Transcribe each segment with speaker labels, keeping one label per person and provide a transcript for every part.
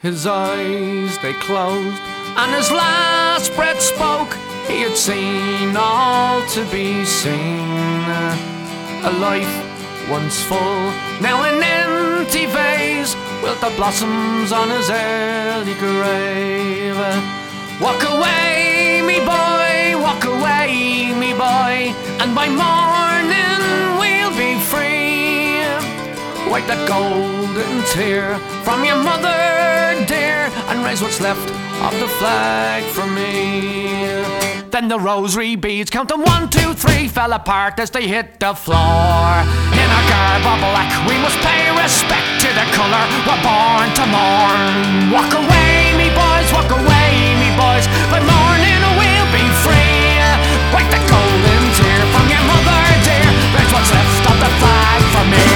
Speaker 1: His eyes they closed, and his last breath spoke. He had seen all to be seen. A life once full, now an empty vase, wilt the blossoms on his early grave. Walk away, me boy, walk away, me boy, and by morning we'll be free. Wipe that golden tear from your mother dear, and raise what's left of the flag for me. Then the rosary beads, counting 1, 2, 3, fell apart as they hit the floor. In our garb of black, we must pay respect to the colour we're born to mourn. Walk away, me boys, walk away, me boys, by morning we'll be free. Wipe the golden tear from your mother dear, raise what's left of the flag for me.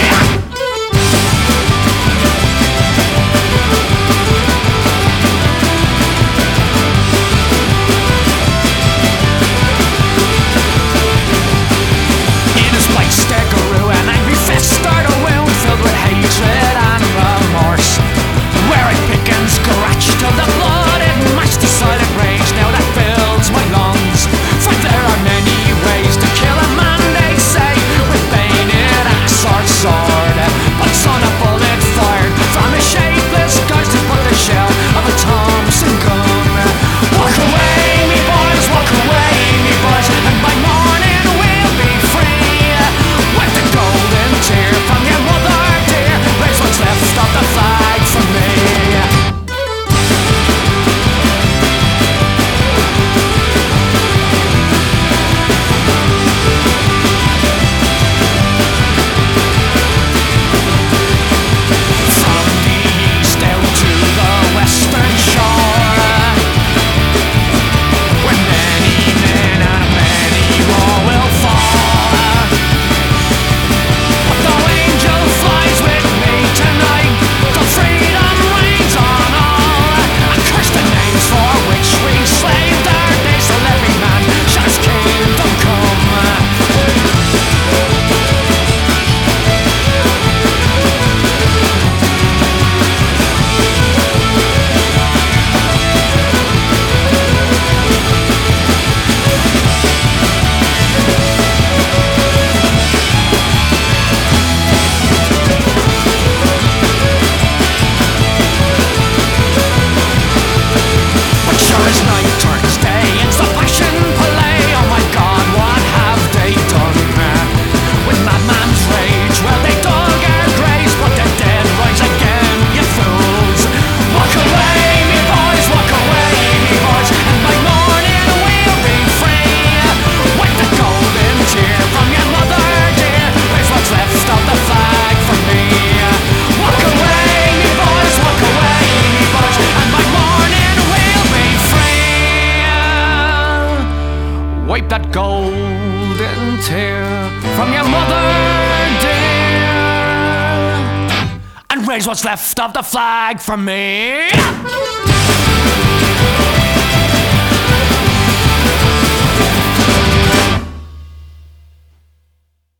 Speaker 1: Wipe that golden tear from your mother dear, and raise what's left of the flag for me.